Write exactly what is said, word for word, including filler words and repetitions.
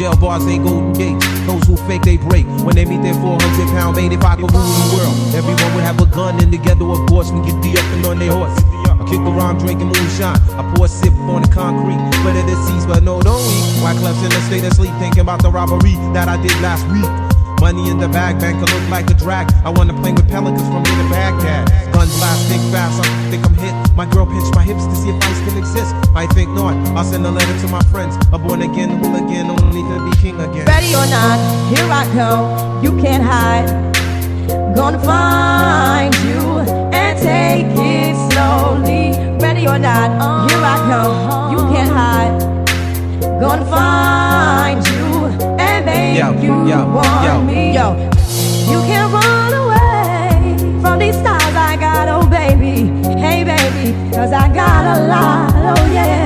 jail bars ain't golden gates. Those who fake, they break. When they meet their four hundred pound mate, if I could rule the world, everyone would have a gun, and together, of course, we get the up and on their horse. I kick around drinking moonshine. I pour a sip on the concrete. But it is seas, but no, don't eat. Why clubs in a state of sleep, thinking about the robbery that I did last week. Money in the bag, banker look like a drag. I wanna play with pelicans from here to Baghdad. Gun blast, think fast, I think I'm hit. My girl pinched my hips to see if I still exist. I think not, I'll send a letter to my friends. A born again hooligan, only to be king again. Ready or not, here I come, you can't hide. Gonna find you and take it slowly. Ready or not, here I come, you can't hide. Gonna find you and make yo, you yo, want yo. me. Yo, you can't run away from these stars I got, oh baby. Hey baby, cause I got a lot, oh yeah.